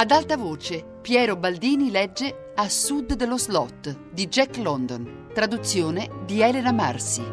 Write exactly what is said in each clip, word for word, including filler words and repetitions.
Ad alta voce, Piero Baldini legge A sud dello slot di Jack London, traduzione di Elena Marsi.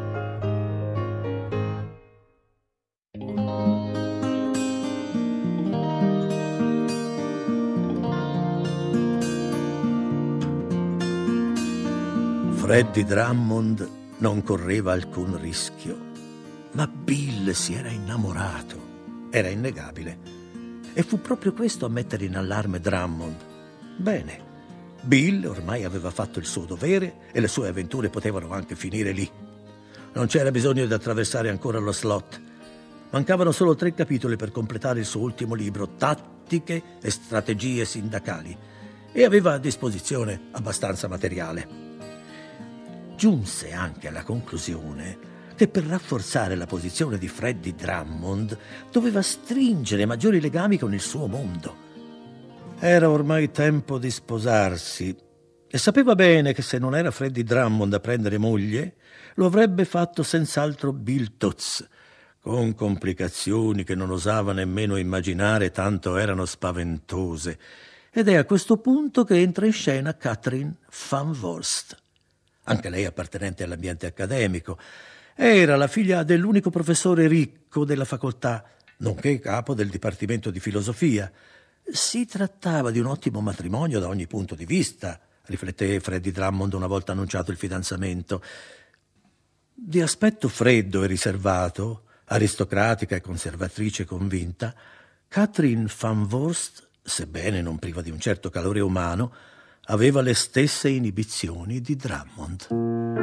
Freddie Drummond non correva alcun rischio, ma Bill si era innamorato. Era innegabile. E fu proprio questo a mettere in allarme Drummond. Bene, Bill ormai aveva fatto il suo dovere e le sue avventure potevano anche finire lì. Non c'era bisogno di attraversare ancora lo slot. Mancavano solo tre capitoli per completare il suo ultimo libro, Tattiche e strategie sindacali, e aveva a disposizione abbastanza materiale. Giunse anche alla conclusione che per rafforzare la posizione di Freddie Drummond doveva stringere maggiori legami con il suo mondo. Era ormai tempo di sposarsi e sapeva bene che se non era Freddie Drummond a prendere moglie, lo avrebbe fatto senz'altro Bill Toots, con complicazioni che non osava nemmeno immaginare, tanto erano spaventose. Ed è a questo punto che entra in scena Katherine Van Vorst, anche lei appartenente all'ambiente accademico. Era la figlia dell'unico professore ricco della facoltà, nonché capo del dipartimento di filosofia. Si trattava di un ottimo matrimonio da ogni punto di vista, rifletté Freddie Drummond una volta annunciato il fidanzamento. Di aspetto freddo e riservato, aristocratica e conservatrice convinta, Katherine Van Vorst, sebbene non priva di un certo calore umano, aveva le stesse inibizioni di Drummond.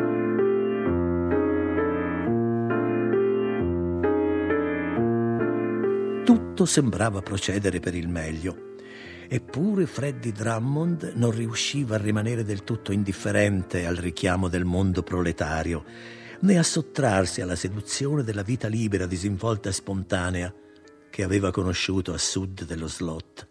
Tutto sembrava procedere per il meglio. Eppure Freddie Drummond non riusciva a rimanere del tutto indifferente al richiamo del mondo proletario, né a sottrarsi alla seduzione della vita libera, disinvolta e spontanea che aveva conosciuto a sud dello slot.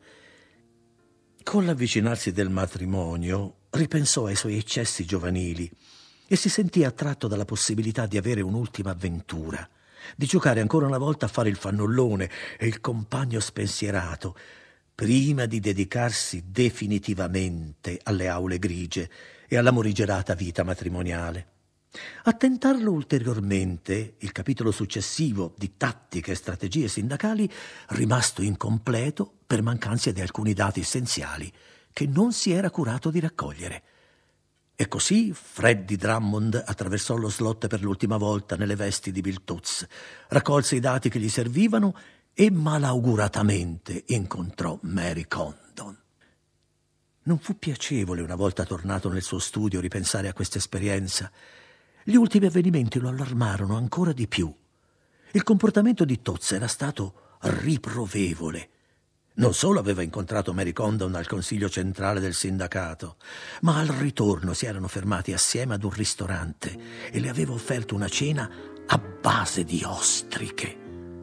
Con l'avvicinarsi del matrimonio ripensò ai suoi eccessi giovanili e si sentì attratto dalla possibilità di avere un'ultima avventura, di giocare ancora una volta a fare il fannullone e il compagno spensierato, prima di dedicarsi definitivamente alle aule grigie e alla morigerata vita matrimoniale. A tentarlo ulteriormente, il capitolo successivo di Tattiche e strategie sindacali, rimasto incompleto per mancanza di alcuni dati essenziali che non si era curato di raccogliere. E così Freddie Drummond attraversò lo slot per l'ultima volta nelle vesti di Bill Toots, raccolse i dati che gli servivano e malauguratamente incontrò Mary Condon. Non fu piacevole, una volta tornato nel suo studio, ripensare a questa esperienza. Gli ultimi avvenimenti lo allarmarono ancora di più. Il comportamento di Toots era stato riprovevole. Non solo aveva incontrato Mary Condon al consiglio centrale del sindacato, ma al ritorno si erano fermati assieme ad un ristorante e le aveva offerto una cena a base di ostriche.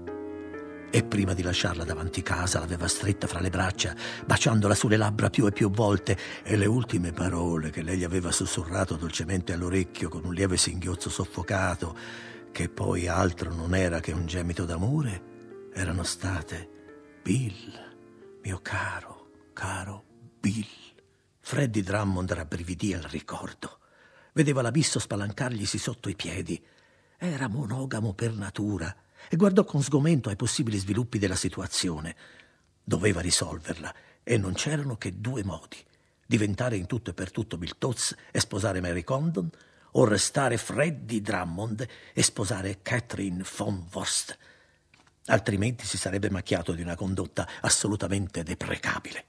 E prima di lasciarla davanti casa l'aveva stretta fra le braccia, baciandola sulle labbra più e più volte, e le ultime parole che lei gli aveva sussurrato dolcemente all'orecchio con un lieve singhiozzo soffocato, che poi altro non era che un gemito d'amore, erano state: Bill, mio caro, caro Bill. Freddie Drummond rabbrividì al ricordo. Vedeva l'abisso spalancarglisi sotto i piedi. Era monogamo per natura e guardò con sgomento ai possibili sviluppi della situazione. Doveva risolverla e non c'erano che due modi: diventare in tutto e per tutto Bill Toots e sposare Mary Condon, o restare Freddie Drummond e sposare Katherine Van Vorst. Altrimenti si sarebbe macchiato di una condotta assolutamente deprecabile.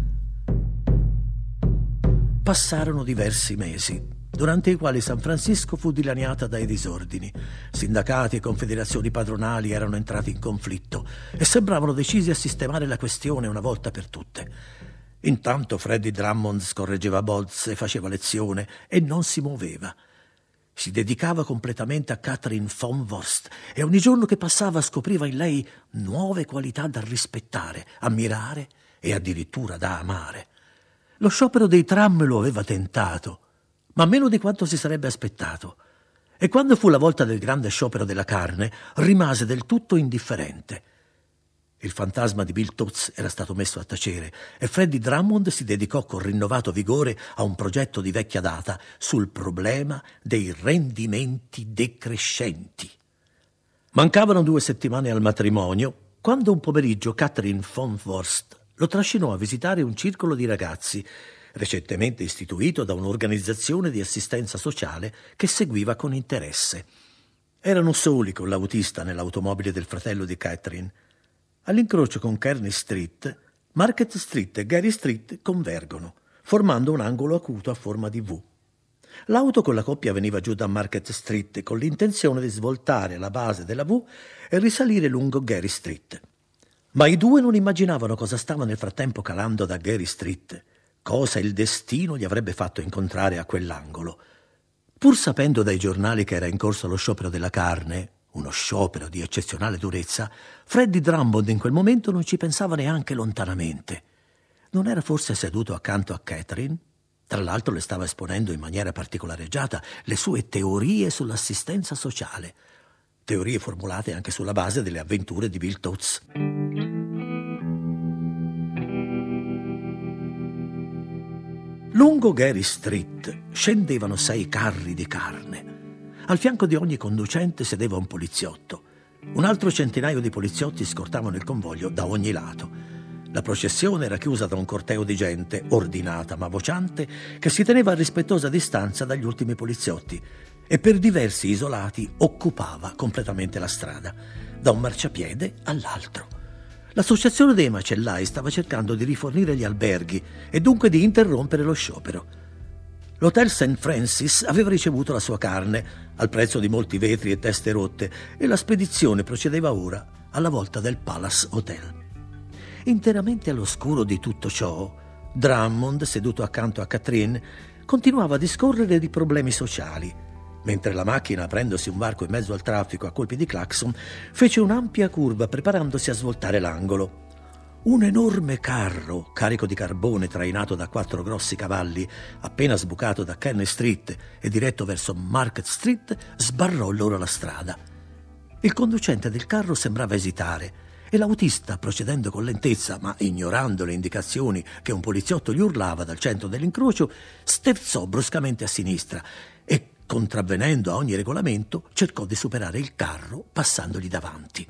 Passarono diversi mesi, durante i quali San Francisco fu dilaniata dai disordini. Sindacati e confederazioni padronali erano entrati in conflitto e sembravano decisi a sistemare la questione una volta per tutte. Intanto Freddie Drummond scorreggeva bozze, faceva lezione e non si muoveva. Si dedicava completamente a Katherine Van Vorst e ogni giorno che passava scopriva in lei nuove qualità da rispettare, ammirare e addirittura da amare. Lo sciopero dei tram lo aveva tentato, ma meno di quanto si sarebbe aspettato. E quando fu la volta del grande sciopero della carne, rimase del tutto indifferente. Il fantasma di Bill Toots era stato messo a tacere e Freddie Drummond si dedicò con rinnovato vigore a un progetto di vecchia data sul problema dei rendimenti decrescenti. Mancavano due settimane al matrimonio quando un pomeriggio Catherine von Worst lo trascinò a visitare un circolo di ragazzi recentemente istituito da un'organizzazione di assistenza sociale che seguiva con interesse. Erano soli con l'autista nell'automobile del fratello di Catherine. All'incrocio con Kearney Street, Market Street e Gary Street convergono, formando un angolo acuto a forma di V. L'auto con la coppia veniva giù da Market Street con l'intenzione di svoltare alla base della V e risalire lungo Gary Street. Ma i due non immaginavano cosa stava nel frattempo calando da Gary Street, cosa il destino gli avrebbe fatto incontrare a quell'angolo. Pur sapendo dai giornali che era in corso lo sciopero della carne, uno sciopero di eccezionale durezza, Freddie Drummond in quel momento non ci pensava neanche lontanamente. Non era forse seduto accanto a Catherine? Tra l'altro le stava esponendo in maniera particolareggiata le sue teorie sull'assistenza sociale, teorie formulate anche sulla base delle avventure di Bill Toots. Lungo Gary Street scendevano sei carri di carne. Al fianco di ogni conducente sedeva un poliziotto. Un altro centinaio di poliziotti scortavano il convoglio da ogni lato. La processione era chiusa da un corteo di gente, ordinata ma vociante, che si teneva a rispettosa distanza dagli ultimi poliziotti e per diversi isolati occupava completamente la strada, da un marciapiede all'altro. L'associazione dei macellai stava cercando di rifornire gli alberghi e dunque di interrompere lo sciopero. L'Hotel Saint Francis aveva ricevuto la sua carne al prezzo di molti vetri e teste rotte e la spedizione procedeva ora alla volta del Palace Hotel. Interamente all'oscuro di tutto ciò, Drummond, seduto accanto a Catherine, continuava a discorrere di problemi sociali, mentre la macchina, aprendosi un varco in mezzo al traffico a colpi di clacson, fece un'ampia curva preparandosi a svoltare l'angolo. Un enorme carro, carico di carbone trainato da quattro grossi cavalli, appena sbucato da Kearney Street e diretto verso Market Street, sbarrò loro la strada. Il conducente del carro sembrava esitare e l'autista, procedendo con lentezza ma ignorando le indicazioni che un poliziotto gli urlava dal centro dell'incrocio, sterzò bruscamente a sinistra e, contravvenendo a ogni regolamento, cercò di superare il carro passandogli davanti.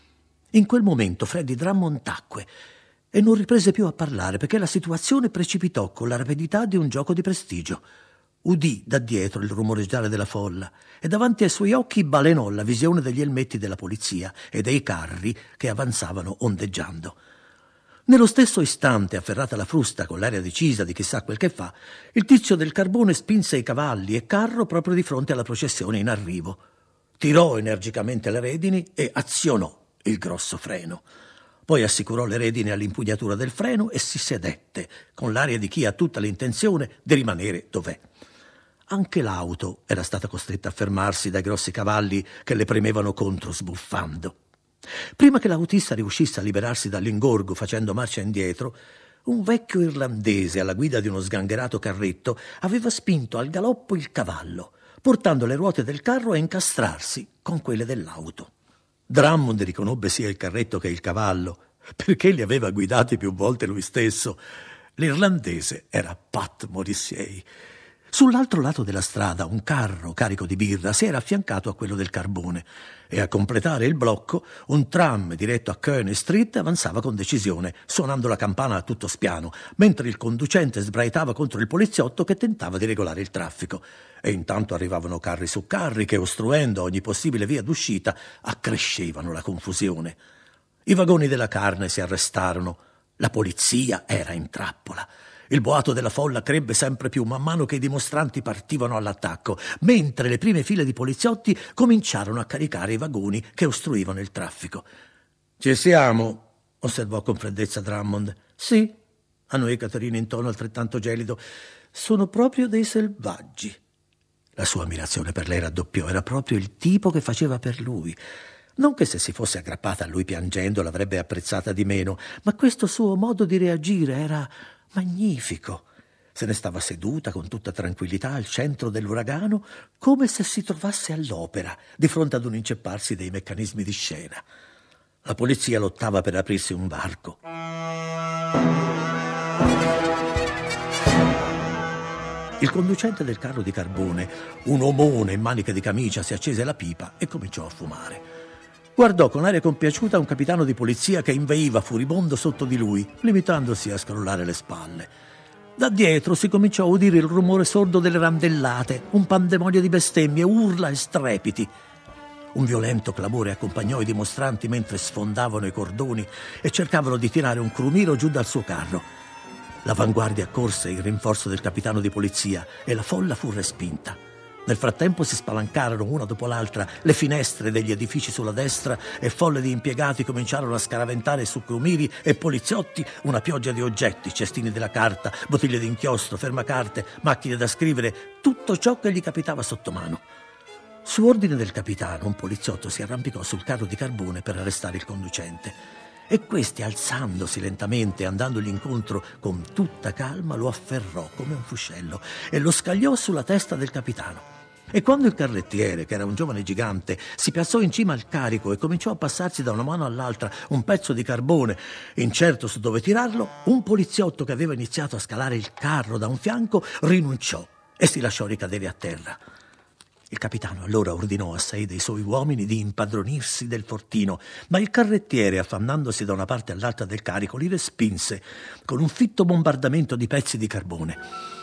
In quel momento Freddie Drummond tacque e non riprese più a parlare perché la situazione precipitò con la rapidità di un gioco di prestigio. Udì da dietro il rumoreggiare della folla e davanti ai suoi occhi balenò la visione degli elmetti della polizia e dei carri che avanzavano ondeggiando. Nello stesso istante, afferrata la frusta con l'aria decisa di chissà quel che fa, il tizio del carbone spinse i cavalli e carro proprio di fronte alla processione in arrivo. Tirò energicamente le redini e azionò il grosso freno. Poi assicurò le redini all'impugnatura del freno e si sedette, con l'aria di chi ha tutta l'intenzione di rimanere dov'è. Anche l'auto era stata costretta a fermarsi dai grossi cavalli che le premevano contro sbuffando. Prima che l'autista riuscisse a liberarsi dall'ingorgo facendo marcia indietro, un vecchio irlandese alla guida di uno sgangherato carretto aveva spinto al galoppo il cavallo, portando le ruote del carro a incastrarsi con quelle dell'auto. Drummond riconobbe sia il carretto che il cavallo, perché li aveva guidati più volte lui stesso. L'irlandese era Pat Morrissey. Sull'altro lato della strada un carro carico di birra si era affiancato a quello del carbone e a completare il blocco un tram diretto a Kearney Street avanzava con decisione, suonando la campana a tutto spiano, mentre il conducente sbraitava contro il poliziotto che tentava di regolare il traffico. E intanto arrivavano carri su carri che, ostruendo ogni possibile via d'uscita, accrescevano la confusione. I vagoni della carne si arrestarono. La polizia era in trappola. Il boato della folla crebbe sempre più man mano che i dimostranti partivano all'attacco, mentre le prime file di poliziotti cominciarono a caricare i vagoni che ostruivano il traffico. «Ci siamo», osservò con freddezza Drummond. «Sì», annuì Caterina in tono altrettanto gelido. «Sono proprio dei selvaggi». La sua ammirazione per lei raddoppiò. Era proprio il tipo che faceva per lui. Non che se si fosse aggrappata a lui piangendo l'avrebbe apprezzata di meno, ma questo suo modo di reagire era magnifico. Se ne stava seduta con tutta tranquillità al centro dell'uragano, come se si trovasse all'opera, di fronte ad un incepparsi dei meccanismi di scena. La polizia lottava per aprirsi un varco. Il conducente del carro di carbone, un omone in maniche di camicia, si accese la pipa e cominciò a fumare. Guardò con aria compiaciuta un capitano di polizia che inveiva furibondo sotto di lui, limitandosi a scrollare le spalle. Da dietro si cominciò a udire il rumore sordo delle randellate, un pandemonio di bestemmie, urla e strepiti. Un violento clamore accompagnò i dimostranti mentre sfondavano i cordoni e cercavano di tirare un crumiro giù dal suo carro. L'avanguardia accorse in rinforzo del capitano di polizia e la folla fu respinta. Nel frattempo si spalancarono una dopo l'altra le finestre degli edifici sulla destra e folle di impiegati cominciarono a scaraventare su crumiri e poliziotti una pioggia di oggetti, cestini della carta, bottiglie d'inchiostro, fermacarte, macchine da scrivere, tutto ciò che gli capitava sotto mano. Su ordine del capitano, un poliziotto si arrampicò sul carro di carbone per arrestare il conducente. E questi, alzandosi lentamente e andandogli incontro con tutta calma, lo afferrò come un fuscello e lo scagliò sulla testa del capitano. E quando il carrettiere, che era un giovane gigante, si piazzò in cima al carico e cominciò a passarsi da una mano all'altra un pezzo di carbone, incerto su dove tirarlo, un poliziotto che aveva iniziato a scalare il carro da un fianco rinunciò e si lasciò ricadere a terra. Il capitano allora ordinò a sei dei suoi uomini di impadronirsi del fortino, ma il carrettiere, affannandosi da una parte all'altra del carico, li respinse con un fitto bombardamento di pezzi di carbone.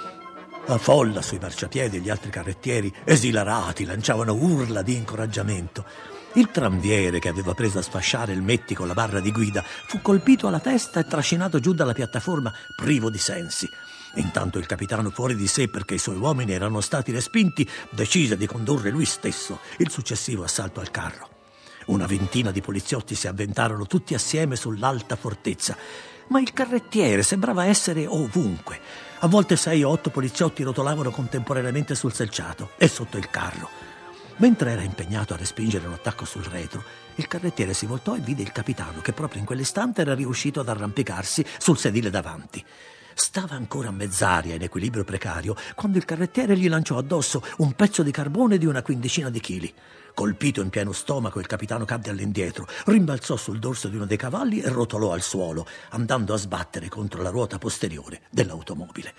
La folla sui marciapiedi e gli altri carrettieri, esilarati, lanciavano urla di incoraggiamento. Il tranviere, che aveva preso a sfasciare il Metti con la barra di guida, fu colpito alla testa e trascinato giù dalla piattaforma privo di sensi. Intanto il capitano, fuori di sé perché i suoi uomini erano stati respinti, decise di condurre lui stesso il successivo assalto al carro. Una ventina di poliziotti si avventarono tutti assieme sull'alta fortezza, ma il carrettiere sembrava essere ovunque. A volte sei o otto poliziotti rotolavano contemporaneamente sul selciato e sotto il carro. Mentre era impegnato a respingere un attacco sul retro, il carrettiere si voltò e vide il capitano che proprio in quell'istante era riuscito ad arrampicarsi sul sedile davanti. Stava ancora a mezz'aria, in equilibrio precario, quando il carrettiere gli lanciò addosso un pezzo di carbone di una quindicina di chili. Colpito in pieno stomaco, il capitano cadde all'indietro, rimbalzò sul dorso di uno dei cavalli e rotolò al suolo, andando a sbattere contro la ruota posteriore dell'automobile.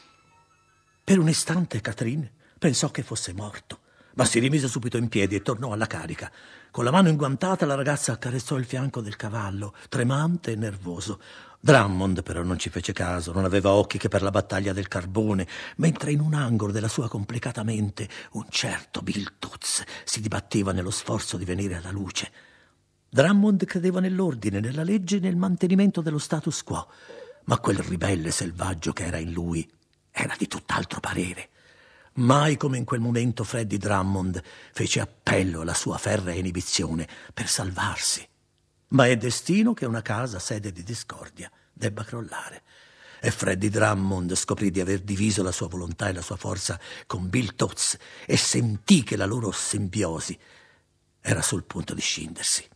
Per un istante Catherine pensò che fosse morto, ma si rimise subito in piedi e tornò alla carica. Con la mano inguantata la ragazza accarezzò il fianco del cavallo, tremante e nervoso. Drummond però non ci fece caso, non aveva occhi che per la battaglia del carbone, mentre in un angolo della sua complicata mente un certo Bill Toots si dibatteva nello sforzo di venire alla luce. Drummond credeva nell'ordine, nella legge e nel mantenimento dello status quo, ma quel ribelle selvaggio che era in lui era di tutt'altro parere. Mai come in quel momento Freddy Drummond fece appello alla sua ferrea inibizione per salvarsi. Ma è destino che una casa sede di discordia debba crollare. E Freddy Drummond scoprì di aver diviso la sua volontà e la sua forza con Bill Toots e sentì che la loro simbiosi era sul punto di scindersi.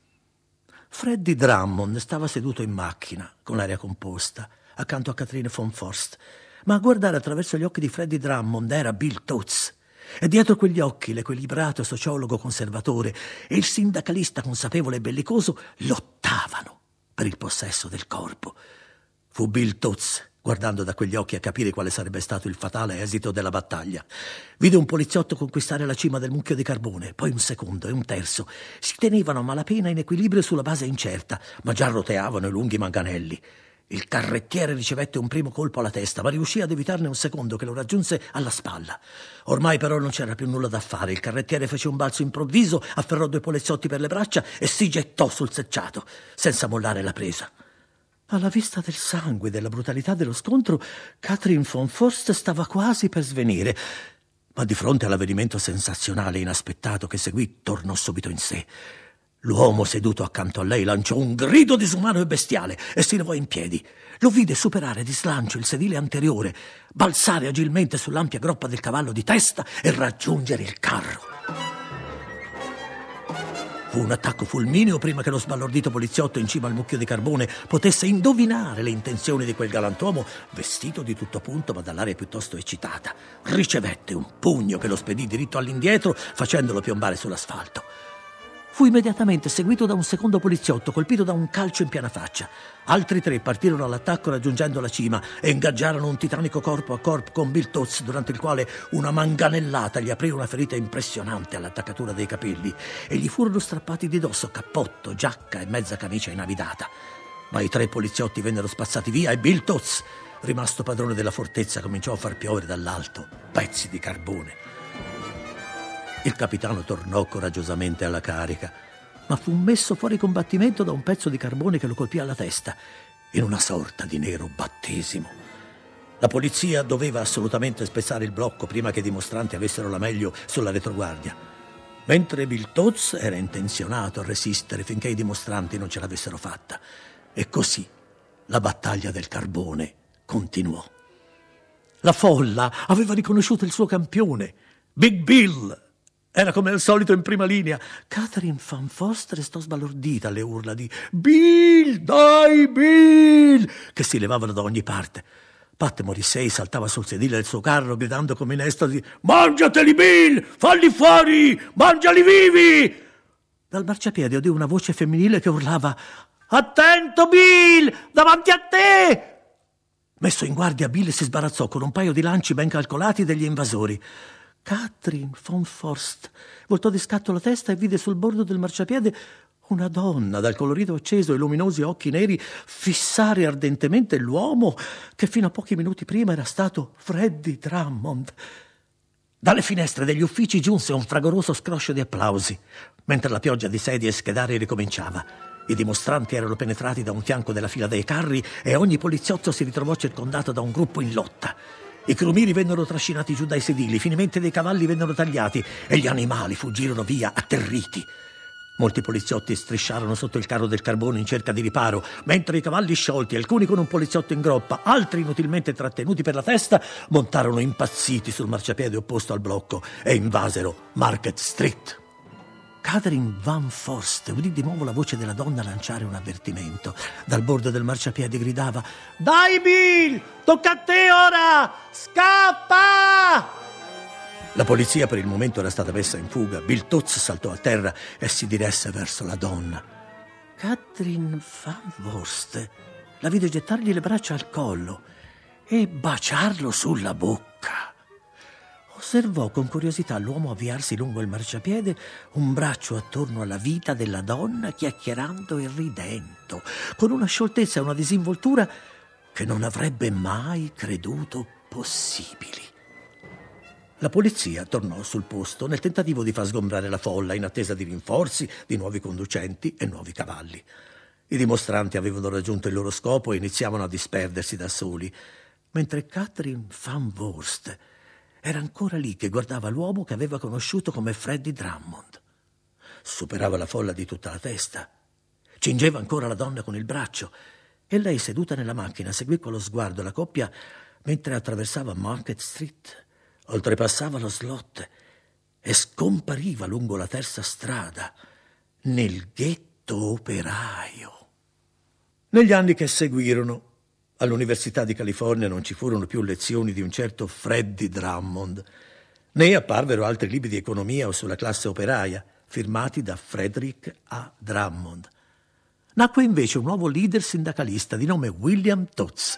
Freddy Drummond stava seduto in macchina, con aria composta, accanto a Catherine von Forst, ma a guardare attraverso gli occhi di Freddy Drummond era Bill Toots. E dietro quegli occhi l'equilibrato sociologo conservatore e il sindacalista consapevole e bellicoso lottavano per il possesso del corpo. Fu Bill Toots, guardando da quegli occhi, a capire quale sarebbe stato il fatale esito della battaglia. Vide un poliziotto conquistare la cima del mucchio di carbone, poi un secondo e un terzo. Si tenevano a malapena in equilibrio sulla base incerta, ma già roteavano i lunghi manganelli. Il carrettiere ricevette un primo colpo alla testa, ma riuscì ad evitarne un secondo che lo raggiunse alla spalla. Ormai però non c'era più nulla da fare. Il carrettiere fece un balzo improvviso, afferrò due poliziotti per le braccia e si gettò sul selciato, senza mollare la presa. Alla vista del sangue e della brutalità dello scontro, Catherine von Forst stava quasi per svenire, ma di fronte all'avvenimento sensazionale e inaspettato che seguì, tornò subito in sé. L'uomo seduto accanto a lei lanciò un grido disumano e bestiale e si levò in piedi. Lo vide superare di slancio il sedile anteriore, balzare agilmente sull'ampia groppa del cavallo di testa e raggiungere il carro. Fu un attacco fulmineo prima che lo sbalordito poliziotto in cima al mucchio di carbone potesse indovinare le intenzioni di quel galantuomo vestito di tutto punto ma dall'aria piuttosto eccitata. Ricevette un pugno che lo spedì diritto all'indietro facendolo piombare sull'asfalto. Fu immediatamente seguito da un secondo poliziotto, colpito da un calcio in piena faccia. Altri tre partirono all'attacco raggiungendo la cima e ingaggiarono un titanico corpo a corpo con Bill Toots, durante il quale una manganellata gli aprì una ferita impressionante all'attaccatura dei capelli e gli furono strappati di dosso cappotto, giacca e mezza camicia inavidata. Ma i tre poliziotti vennero spazzati via e Bill Toots, rimasto padrone della fortezza, cominciò a far piovere dall'alto pezzi di carbone. Il capitano tornò coraggiosamente alla carica, ma fu messo fuori combattimento da un pezzo di carbone che lo colpì alla testa, in una sorta di nero battesimo. La polizia doveva assolutamente spezzare il blocco prima che i dimostranti avessero la meglio sulla retroguardia, mentre Bill Toots era intenzionato a resistere finché i dimostranti non ce l'avessero fatta. E così la battaglia del carbone continuò. La folla aveva riconosciuto il suo campione, Big Bill. Era come al solito in prima linea. Catherine Van Forst restò sbalordita alle urla di «Bill! Dai, Bill!» che si levavano da ogni parte. Pat Morrissey saltava sul sedile del suo carro gridando come in estasi «Mangiateli, Bill! Falli fuori! Mangiali vivi!» Dal marciapiede udì una voce femminile che urlava «Attento, Bill! Davanti a te!» Messo in guardia, Bill si sbarazzò con un paio di lanci ben calcolati degli invasori. Catherine Van Forst voltò di scatto la testa e vide sul bordo del marciapiede una donna dal colorito acceso e luminosi occhi neri fissare ardentemente l'uomo che fino a pochi minuti prima era stato Freddie Drummond. Dalle finestre degli uffici giunse un fragoroso scroscio di applausi, mentre la pioggia di sedie e schedari ricominciava. I dimostranti erano penetrati da un fianco della fila dei carri e ogni poliziotto si ritrovò circondato da un gruppo in lotta. I crumiri vennero trascinati giù dai sedili, finalmente dei cavalli vennero tagliati e gli animali fuggirono via atterriti. Molti poliziotti strisciarono sotto il carro del carbone in cerca di riparo, mentre i cavalli sciolti, alcuni con un poliziotto in groppa, altri inutilmente trattenuti per la testa, montarono impazziti sul marciapiede opposto al blocco e invasero Market Street. Catherine Van Forst udì di nuovo la voce della donna lanciare un avvertimento. Dal bordo del marciapiede gridava «Dai, Bill! Tocca a te ora! Scappa!» La polizia per il momento era stata messa in fuga. Bill Toots saltò a terra e si diresse verso la donna. Catherine Van Forst la vide gettargli le braccia al collo e baciarlo sulla bocca. Osservò con curiosità l'uomo avviarsi lungo il marciapiede, un braccio attorno alla vita della donna, chiacchierando e ridendo, con una scioltezza e una disinvoltura che non avrebbe mai creduto possibili. La polizia tornò sul posto nel tentativo di far sgombrare la folla in attesa di rinforzi, di nuovi conducenti e nuovi cavalli. I dimostranti avevano raggiunto il loro scopo e iniziavano a disperdersi da soli, mentre Catherine Van Forst era ancora lì che guardava l'uomo che aveva conosciuto come Freddie Drummond. Superava la folla di tutta la testa. Cingeva ancora la donna con il braccio e lei, seduta nella macchina, seguì con lo sguardo la coppia mentre attraversava Market Street, oltrepassava lo slot e scompariva lungo la terza strada nel ghetto operaio. Negli anni che seguirono, all'Università di California non ci furono più lezioni di un certo Freddie Drummond, né apparvero altri libri di economia o sulla classe operaia, firmati da Frederick A. Drummond. Nacque invece un nuovo leader sindacalista di nome William Toots.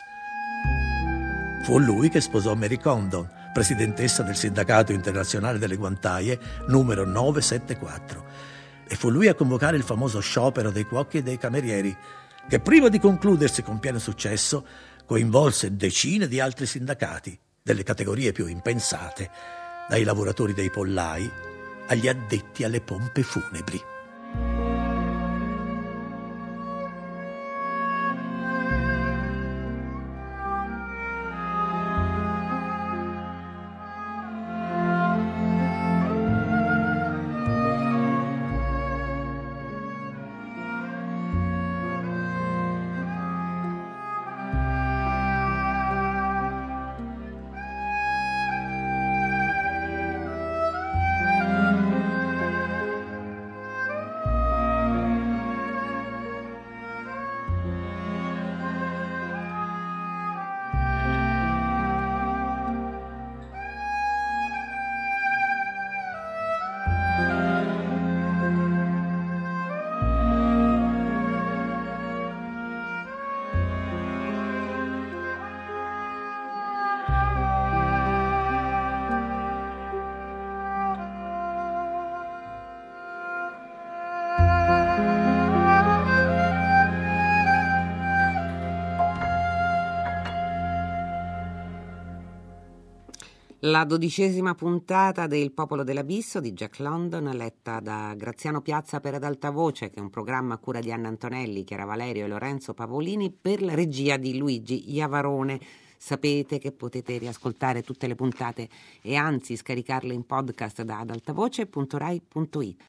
Fu lui che sposò Mary Condon, presidentessa del Sindacato Internazionale delle Guantaie, numero novecentosettantaquattro, e fu lui a convocare il famoso sciopero dei cuochi e dei camerieri, che prima di concludersi con pieno successo coinvolse decine di altri sindacati delle categorie più impensate, dai lavoratori dei pollai agli addetti alle pompe funebri. La dodicesima puntata del Popolo dell'Abisso di Jack London, letta da Graziano Piazza per Ad Alta Voce, che è un programma a cura di Anna Antonelli, Chiara Valerio e Lorenzo Pavolini, per la regia di Luigi Iavarone. Sapete che potete riascoltare tutte le puntate e anzi scaricarle in podcast da adaltavoce punto rai punto it.